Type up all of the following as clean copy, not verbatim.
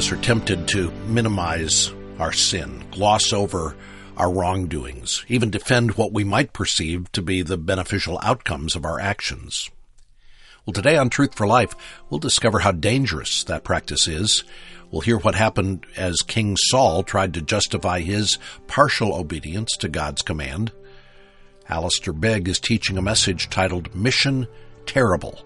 us are tempted to minimize our sin, gloss over our wrongdoings, even defend what we might perceive to be the beneficial outcomes of our actions. Well, today on Truth for Life, we'll discover how dangerous that practice is. We'll hear what happened as King Saul tried to justify his partial obedience to God's command. Alistair Begg is teaching a message titled Mission Terrible.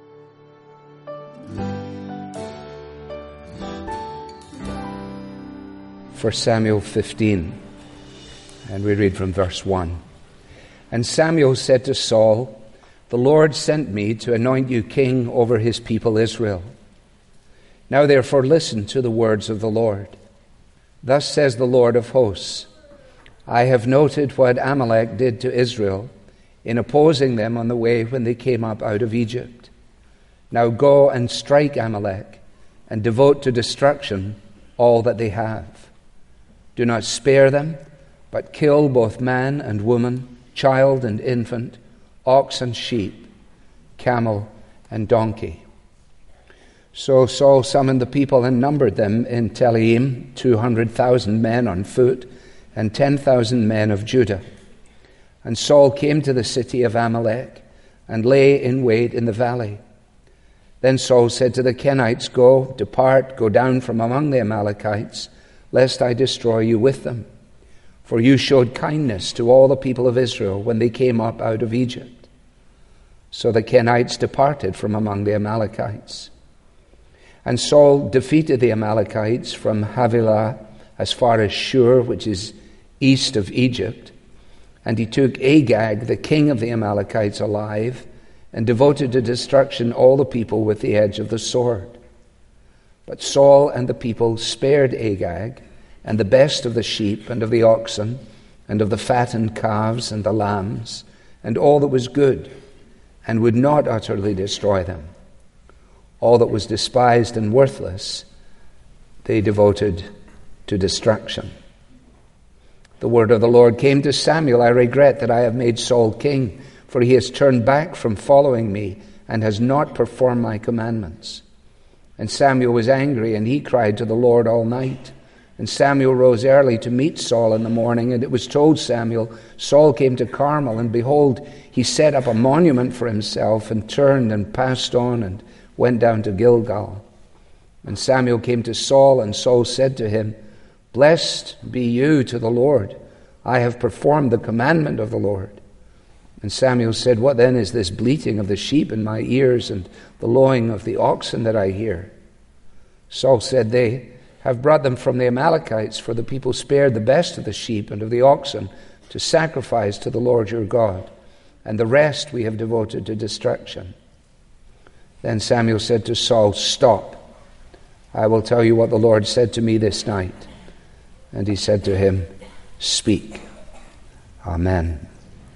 1 Samuel 15, and we read from verse 1. And Samuel said to Saul, "The Lord sent me to anoint you king over his people Israel. Now therefore listen to the words of the Lord. Thus says the Lord of hosts, I have noted what Amalek did to Israel in opposing them on the way when they came up out of Egypt. Now go and strike Amalek and devote to destruction all that they have. Do not spare them, but kill both man and woman, child and infant, ox and sheep, camel and donkey." So Saul summoned the people and numbered them in Telaim, 200,000 men on foot, and 10,000 men of Judah. And Saul came to the city of Amalek and lay in wait in the valley. Then Saul said to the Kenites, Depart, go down from among the Amalekites, lest I destroy you with them. For you showed kindness to all the people of Israel when they came up out of Egypt. So the Kenites departed from among the Amalekites. And Saul defeated the Amalekites from Havilah as far as Shur, which is east of Egypt. And he took Agag, the king of the Amalekites, alive, and devoted to destruction all the people with the edge of the sword. But Saul and the people spared Agag, and the best of the sheep and of the oxen, and of the fattened calves and the lambs, and all that was good, and would not utterly destroy them. All that was despised and worthless, they devoted to destruction. The word of the Lord came to Samuel, I regret that I have made Saul king, for he has turned back from following me, and has not performed my commandments. And Samuel was angry, and he cried to the Lord all night. And Samuel rose early to meet Saul in the morning, and it was told Samuel, Saul came to Carmel, and behold, he set up a monument for himself, and turned and passed on, and went down to Gilgal. And Samuel came to Saul, and Saul said to him, Blessed be you to the Lord. I have performed the commandment of the Lord. And Samuel said, What then is this bleating of the sheep in my ears and the lowing of the oxen that I hear? Saul said, They have brought them from the Amalekites, for the people spared the best of the sheep and of the oxen to sacrifice to the Lord your God, and the rest we have devoted to destruction. Then Samuel said to Saul, Stop. I will tell you what the Lord said to me this night. And he said to him, Speak. Amen.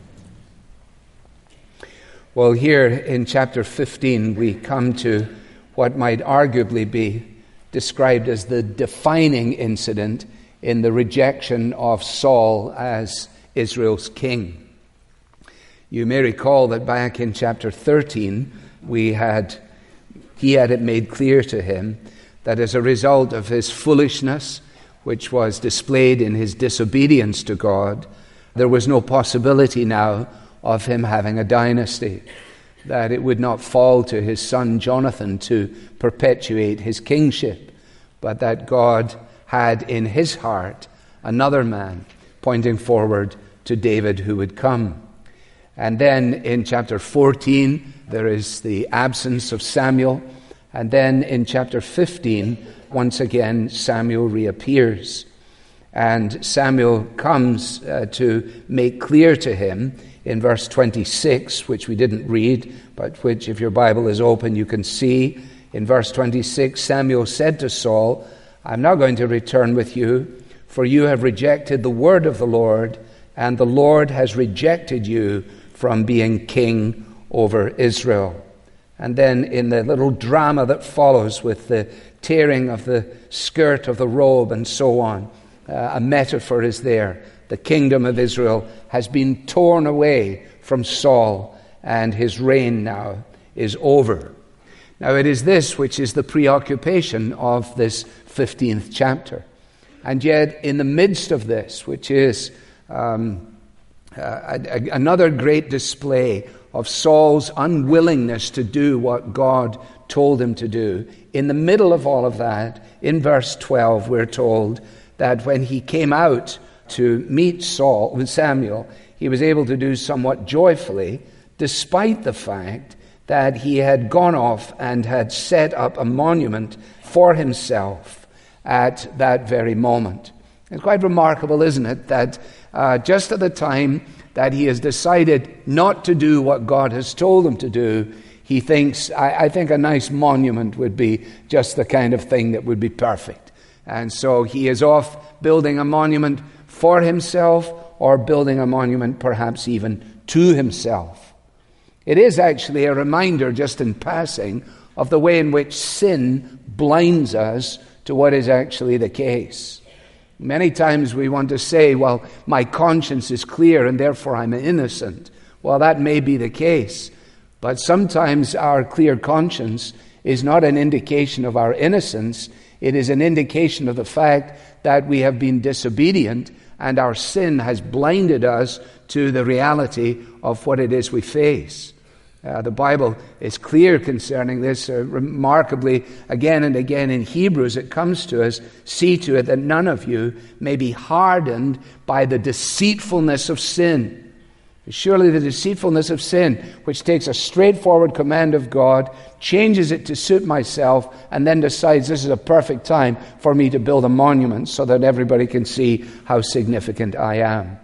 Well, here in chapter 15, we come to what might arguably be described as the defining incident in the rejection of Saul as Israel's king. You may recall that back in chapter 13, he had it made clear to him that as a result of his foolishness, which was displayed in his disobedience to God, there was no possibility now of him having a dynasty, that it would not fall to his son Jonathan to perpetuate his kingship, but that God had in his heart another man pointing forward to David who would come. And then in chapter 14, there is the absence of Samuel. And then in chapter 15, once again, Samuel reappears. And Samuel comes to make clear to him in verse 26, which we didn't read, but which, if your Bible is open, you can see. In verse 26, Samuel said to Saul, I'm not going to return with you, for you have rejected the word of the Lord, and the Lord has rejected you from being king over Israel. And then in the little drama that follows with the tearing of the skirt of the robe and so on, a metaphor is there. The kingdom of Israel has been torn away from Saul, and his reign now is over. Now it is this which is the preoccupation of this 15th chapter. And yet in the midst of this, which is another great display of Saul's unwillingness to do what God told him to do, in the middle of all of that, in verse 12, we're told that when he came out to meet Samuel, he was able to do somewhat joyfully, despite the fact that he had gone off and had set up a monument for himself at that very moment. It's quite remarkable, isn't it, that just at the time that he has decided not to do what God has told him to do, he thinks, I think a nice monument would be just the kind of thing that would be perfect. And so he is off building a monument for himself, or building a monument perhaps even to himself. It is actually a reminder, just in passing, of the way in which sin blinds us to what is actually the case. Many times we want to say, well, my conscience is clear and therefore I'm innocent. Well, that may be the case. But sometimes our clear conscience is not an indication of our innocence. It is an indication of the fact that we have been disobedient and our sin has blinded us to the reality of what it is we face. The Bible is clear concerning this. Remarkably, again and again in Hebrews, it comes to us, see to it that none of you may be hardened by the deceitfulness of sin. Surely the deceitfulness of sin, which takes a straightforward command of God, changes it to suit myself, and then decides this is a perfect time for me to build a monument so that everybody can see how significant I am.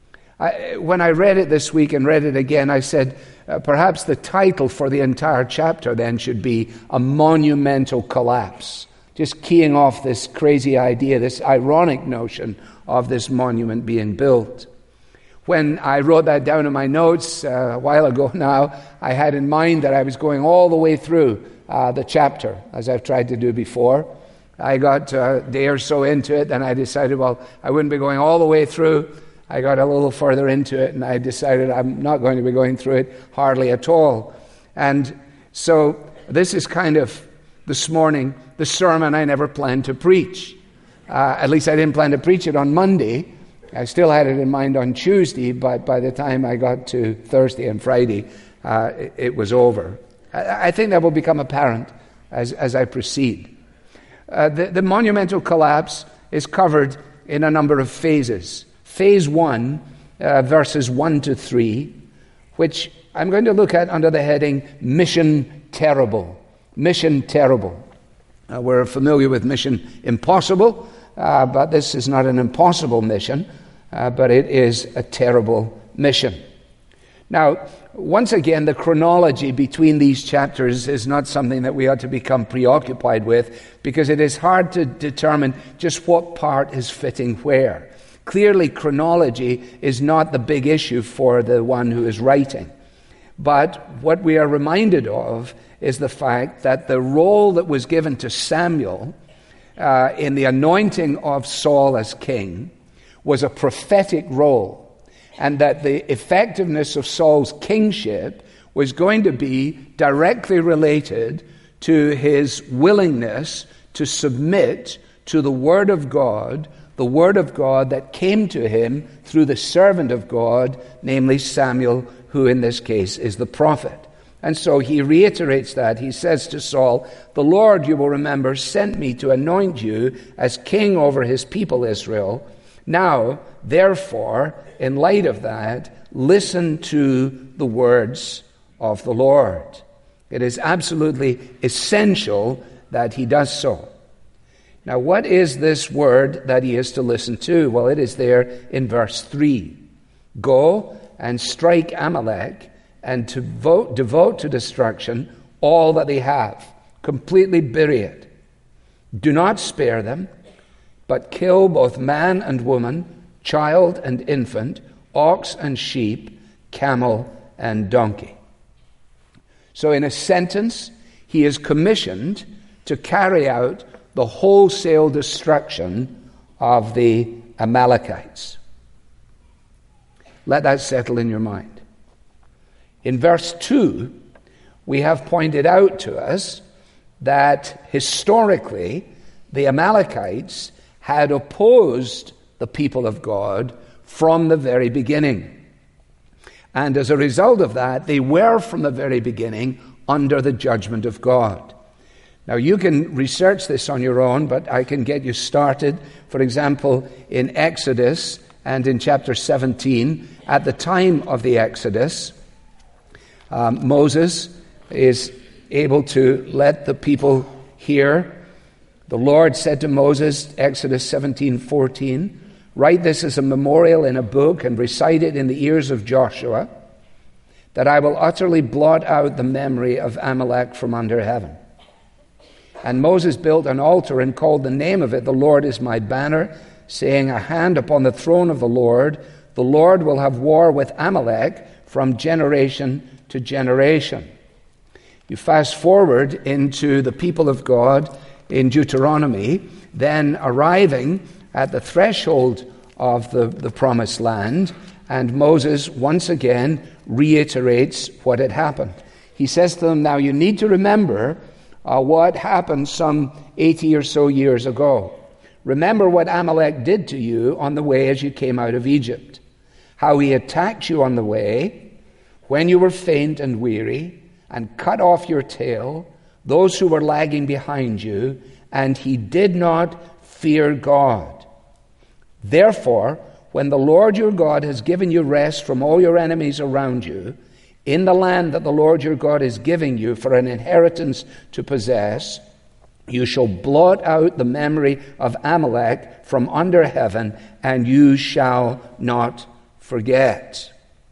When I read it this week and read it again, I said, perhaps the title for the entire chapter then should be A Monumental Collapse. Just keying off this crazy idea, this ironic notion of this monument being built. When I wrote that down in my notes a while ago now, I had in mind that I was going all the way through the chapter, as I've tried to do before. I got a day or so into it, and I decided, well, I wouldn't be going all the way through. I got a little further into it, and I decided I'm not going to be going through it hardly at all. And so this is kind of, this morning, the sermon I never planned to preach. At least I didn't plan to preach it on Monday. I still had it in mind on Tuesday, but by the time I got to Thursday and Friday, it was over. I think that will become apparent as I proceed. The monumental collapse is covered in a number of phases. Phase 1, verses 1 to 3, which I'm going to look at under the heading Mission Terrible. Mission Terrible. We're familiar with Mission Impossible, but this is not an impossible mission, but it is a terrible mission. Now, once again, the chronology between these chapters is not something that we ought to become preoccupied with, because it is hard to determine just what part is fitting where. Clearly, chronology is not the big issue for the one who is writing. But what we are reminded of is the fact that the role that was given to Samuel in the anointing of Saul as king was a prophetic role, and that the effectiveness of Saul's kingship was going to be directly related to his willingness to submit to the Word of God, the Word of God that came to him through the servant of God, namely Samuel, who in this case is the prophet. And so he reiterates that. He says to Saul, "The Lord, you will remember, sent me to anoint you as king over his people Israel. Now, therefore, in light of that, listen to the words of the Lord." It is absolutely essential that he does so. Now, what is this word that he is to listen to? Well, it is there in verse 3. "Go and strike Amalek and to devote to destruction all that they have. Completely bury it. Do not spare them, but kill both man and woman, child and infant, ox and sheep, camel and donkey." So in a sentence, he is commissioned to carry out the wholesale destruction of the Amalekites. Let that settle in your mind. In verse 2, we have pointed out to us that historically the Amalekites had opposed the people of God from the very beginning. And as a result of that, they were from the very beginning under the judgment of God. Now, you can research this on your own, but I can get you started. For example, in Exodus and in chapter 17, at the time of the Exodus, Moses is able to let the people hear. The Lord said to Moses, Exodus 17:14, "Write this as a memorial in a book and recite it in the ears of Joshua, that I will utterly blot out the memory of Amalek from under heaven." And Moses built an altar and called the name of it, "The Lord is my banner," saying, "A hand upon the throne of the Lord will have war with Amalek from generation to generation." You fast forward into the people of God in Deuteronomy, then arriving at the threshold of the promised land, and Moses once again reiterates what had happened. He says to them, now you need to remember what happened some 80 or so years ago. Remember what Amalek did to you on the way as you came out of Egypt, how he attacked you on the way when you were faint and weary, and cut off your tail, those who were lagging behind you, and he did not fear God. Therefore, when the Lord your God has given you rest from all your enemies around you, in the land that the Lord your God is giving you for an inheritance to possess, you shall blot out the memory of Amalek from under heaven, and you shall not forget.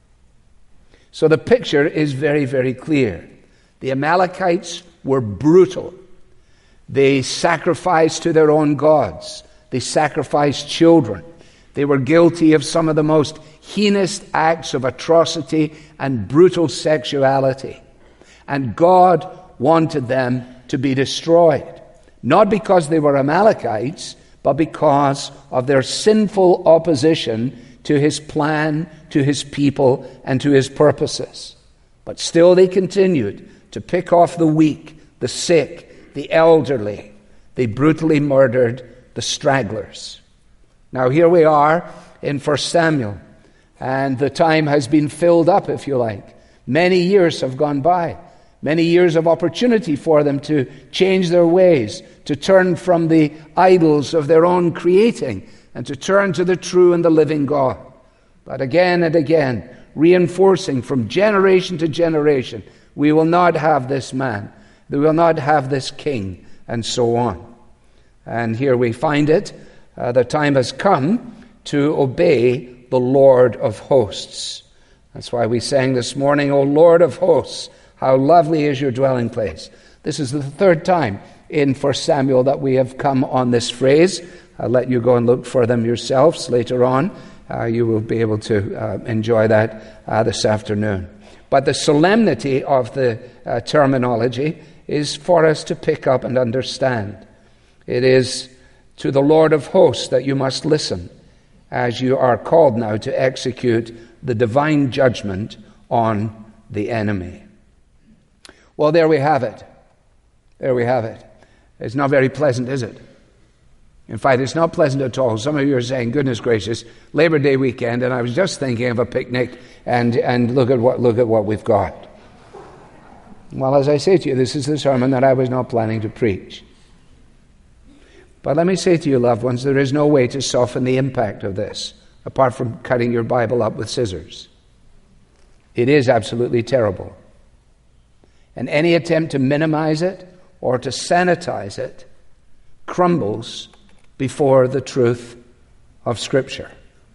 So the picture is very, very clear. The Amalekites were brutal. They sacrificed to their own gods. They sacrificed children. They were guilty of some of the most heinous acts of atrocity and brutal sexuality. And God wanted them to be destroyed. Not because they were Amalekites, but because of their sinful opposition to his plan, to his people, and to his purposes. But still they continued to pick off the weak, the sick, the elderly. They brutally murdered the stragglers. Now here we are in 1 Samuel, and the time has been filled up, if you like. Many years have gone by. Many years of opportunity for them to change their ways, to turn from the idols of their own creating, and to turn to the true and the living God. But again and again, reinforcing from generation to generation, we will not have this man, we will not have this king, and so on. And here we find it, the time has come to obey the Lord of hosts. That's why we sang this morning, O Lord of hosts, how lovely is your dwelling place. This is the third time in 1 Samuel that we have come on this phrase. I'll let you go and look for them yourselves later on. You will be able to enjoy that this afternoon. But the solemnity of the terminology is for us to pick up and understand. It is to the Lord of hosts that you must listen as you are called now to execute the divine judgment on the enemy. Well, there we have it. There we have it. It's not very pleasant, is it? In fact, it's not pleasant at all. Some of you are saying, goodness gracious, Labor Day weekend, and I was just thinking of a picnic, and look at what we've got. Well, as I say to you, this is the sermon that I was not planning to preach. But let me say to you, loved ones, there is no way to soften the impact of this, apart from cutting your Bible up with scissors. It is absolutely terrible. And any attempt to minimize it or to sanitize it crumbles before the truth of Scripture.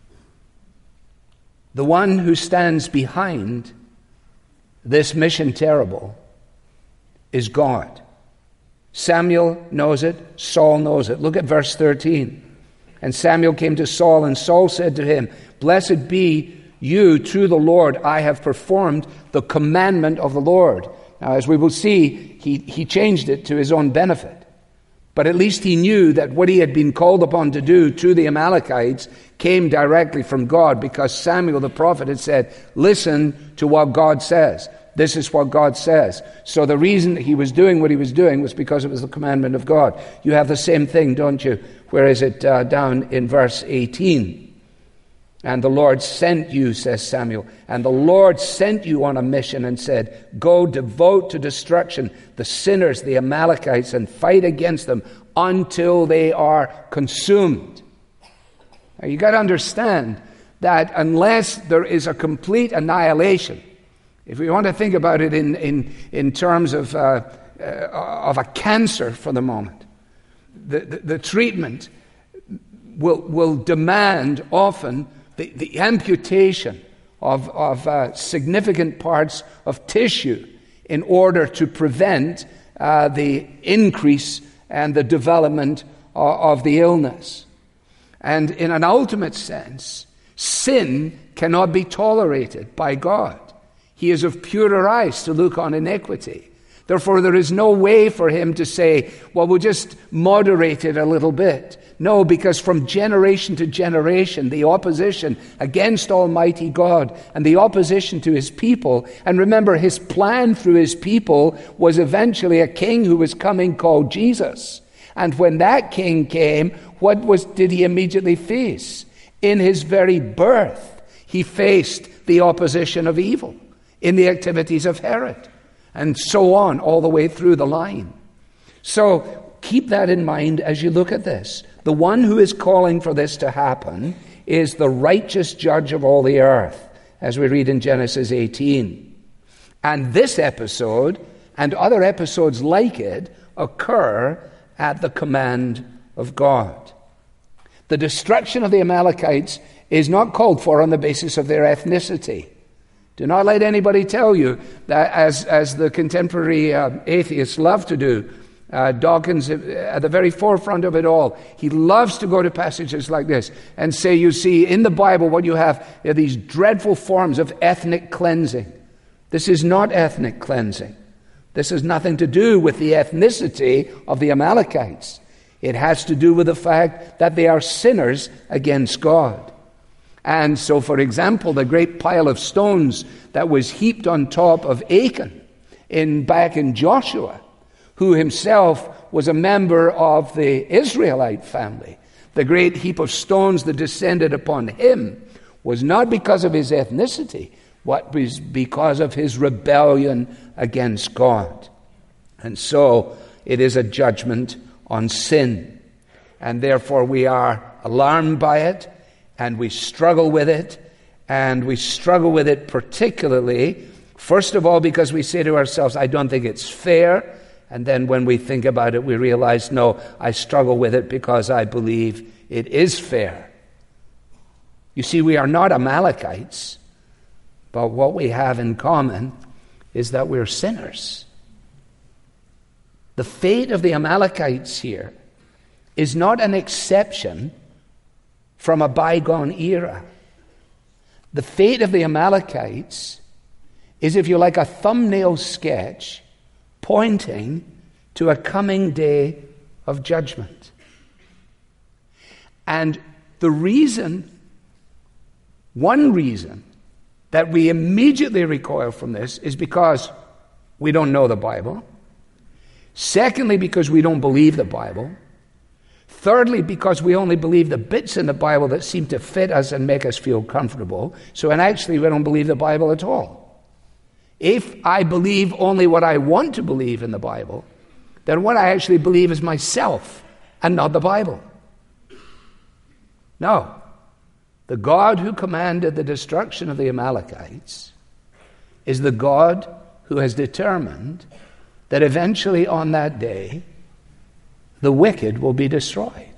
The one who stands behind this mission terrible is God. Samuel knows it, Saul knows it. Look at verse 13. And Samuel came to Saul, and Saul said to him, Blessed be you to the Lord. I have performed the commandment of the Lord. Now, as we will see, he changed it to his own benefit. But at least he knew that what he had been called upon to do to the Amalekites came directly from God, because Samuel the prophet had said, listen to what God says. This is what God says. So the reason he was doing what he was doing was because it was the commandment of God. You have the same thing, don't you? Where is it? Down in verse 18. And the Lord sent you, says Samuel, and the Lord sent you on a mission and said, go devote to destruction the sinners, the Amalekites, and fight against them until they are consumed. Now you got to understand that unless there is a complete annihilation, if we want to think about it in terms of a cancer for the moment, the treatment will demand often the amputation of significant parts of tissue in order to prevent the increase and the development of the illness. And in an ultimate sense, sin cannot be tolerated by God. He is of purer eyes to look on iniquity. Therefore, there is no way for him to say, well, we'll just moderate it a little bit. No, because from generation to generation, the opposition against Almighty God and the opposition to his people, and remember, his plan through his people was eventually a king who was coming called Jesus. And when that king came, did he immediately face? In his very birth, he faced the opposition of evil in the activities of Herod, and so on, all the way through the line. So keep that in mind as you look at this. The one who is calling for this to happen is the righteous judge of all the earth, as we read in Genesis 18. And this episode, and other episodes like it, occur at the command of God. The destruction of the Amalekites is not called for on the basis of their ethnicity. Do not let anybody tell you that, as the contemporary atheists love to do. Dawkins, at the very forefront of it all, he loves to go to passages like this and say, you see, in the Bible what you have are these dreadful forms of ethnic cleansing. This is not ethnic cleansing. This has nothing to do with the ethnicity of the Amalekites. It has to do with the fact that they are sinners against God. And so, for example, the great pile of stones that was heaped on top of Achan back in Joshua, who himself was a member of the Israelite family, the great heap of stones that descended upon him was not because of his ethnicity, but was because of his rebellion against God. And so it is a judgment on sin. And therefore we are alarmed by it, and we struggle with it, and we struggle with it particularly, first of all, because we say to ourselves, I don't think it's fair. And then when we think about it, we realize, no, I struggle with it because I believe it is fair. You see, we are not Amalekites, but what we have in common is that we're sinners. The fate of the Amalekites here is not an exception from a bygone era. The fate of the Amalekites is, if you like, a thumbnail sketch pointing to a coming day of judgment. And one reason that we immediately recoil from this is because we don't know the Bible. Secondly, because we don't believe the Bible. Thirdly, because we only believe the bits in the Bible that seem to fit us and make us feel comfortable. And actually we don't believe the Bible at all. If I believe only what I want to believe in the Bible, then what I actually believe is myself and not the Bible. No. The God who commanded the destruction of the Amalekites is the God who has determined that eventually on that day, the wicked will be destroyed.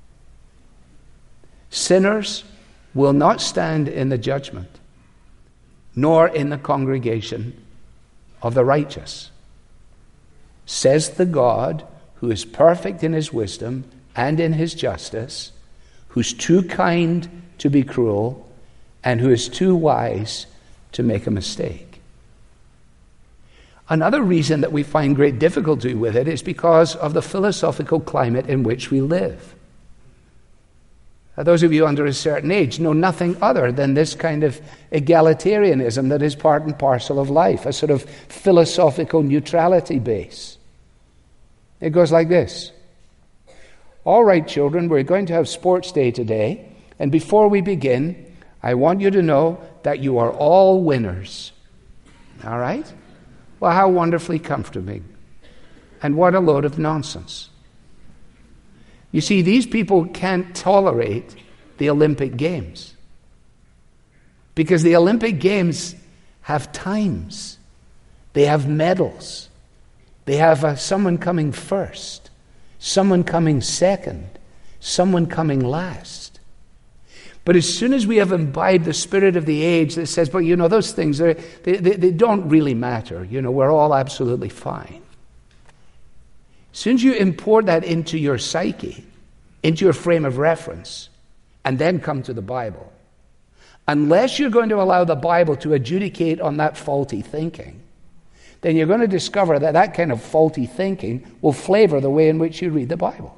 Sinners will not stand in the judgment, nor in the congregation of the righteous, says the God who is perfect in his wisdom and in his justice, who's too kind to be cruel, and who is too wise to make a mistake. Another reason that we find great difficulty with it is because of the philosophical climate in which we live. Those of you under a certain age know nothing other than this kind of egalitarianism that is part and parcel of life, a sort of philosophical neutrality base. It goes like this. All right, children, we're going to have sports day today, and before we begin, I want you to know that you are all winners. All right? Well, how wonderfully comforting. And what a load of nonsense. You see, these people can't tolerate the Olympic Games. Because the Olympic Games have times. They have medals. They have someone coming first, someone coming second, someone coming last. But as soon as we have imbibed the spirit of the age that says, but you know, those things, they don't really matter. You know, we're all absolutely fine. As soon as you import that into your psyche, into your frame of reference, and then come to the Bible, unless you're going to allow the Bible to adjudicate on that faulty thinking, then you're going to discover that that kind of faulty thinking will flavor the way in which you read the Bible.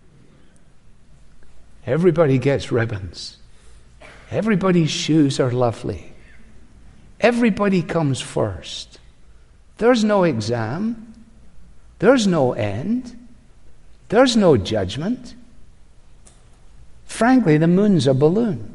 Everybody gets ribbons. Everybody's shoes are lovely. Everybody comes first. There's no exam. There's no end. There's no judgment. Frankly, the moon's a balloon.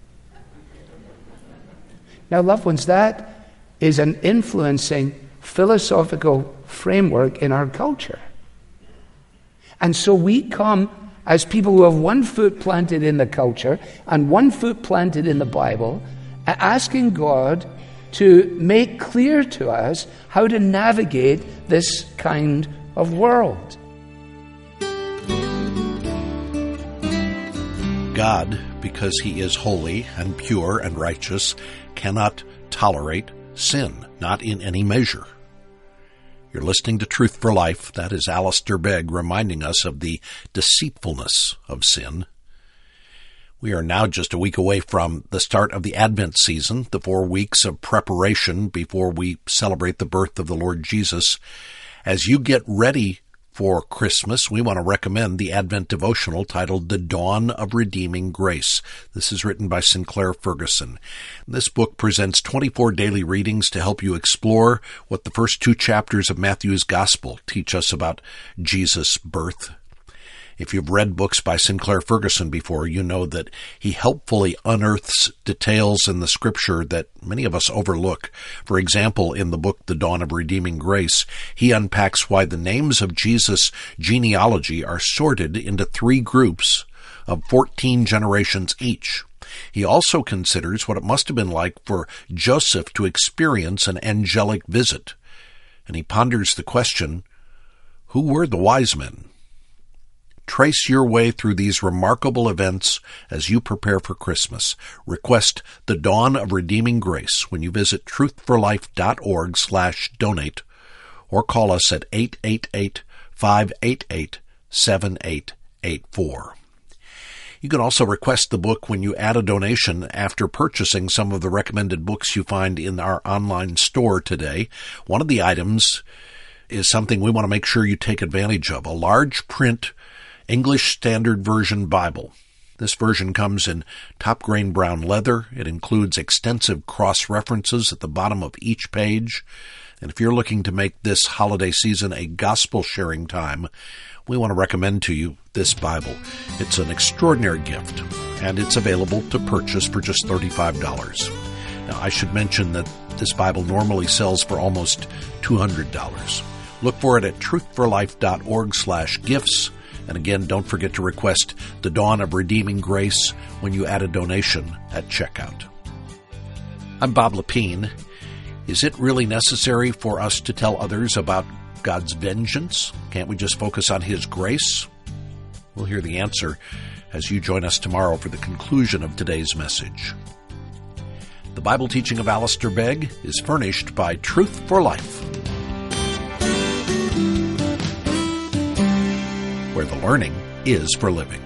Now, loved ones, that is an influencing philosophical framework in our culture. And so we come as people who have one foot planted in the culture and one foot planted in the Bible, asking God to make clear to us how to navigate this kind of world. God, because he is holy and pure and righteous, cannot tolerate sin, not in any measure. You're listening to Truth for Life. That is Alistair Begg reminding us of the deceitfulness of sin. We are now just a week away from the start of the Advent season, the 4 weeks of preparation before we celebrate the birth of the Lord Jesus. As you get ready for Christmas, we want to recommend the Advent devotional titled The Dawn of Redeeming Grace. This is written by Sinclair Ferguson. This book presents 24 daily readings to help you explore what the first 2 chapters of Matthew's Gospel teach us about Jesus' birth. If you've read books by Sinclair Ferguson before, you know that he helpfully unearths details in the Scripture that many of us overlook. For example, in the book The Dawn of Redeeming Grace, he unpacks why the names of Jesus' genealogy are sorted into 3 groups of 14 generations each. He also considers what it must have been like for Joseph to experience an angelic visit. And he ponders the question, who were the wise men? Trace your way through these remarkable events as you prepare for Christmas. Request The Dawn of Redeeming Grace when you visit truthforlife.org/donate or call us at 888-588-7884. You can also request the book when you add a donation after purchasing some of the recommended books you find in our online store today. One of the items is something we want to make sure you take advantage of, a large print English Standard Version Bible. This version comes in top grain brown leather. It includes extensive cross-references at the bottom of each page. And if you're looking to make this holiday season a gospel-sharing time, we want to recommend to you this Bible. It's an extraordinary gift, and it's available to purchase for just $35. Now, I should mention that this Bible normally sells for almost $200. Look for it at truthforlife.org/gifts. And again, don't forget to request The Dawn of Redeeming Grace when you add a donation at checkout. I'm Bob Lepine. Is it really necessary for us to tell others about God's vengeance? Can't we just focus on His grace? We'll hear the answer as you join us tomorrow for the conclusion of today's message. The Bible teaching of Alistair Begg is furnished by Truth for Life, where the learning is for living.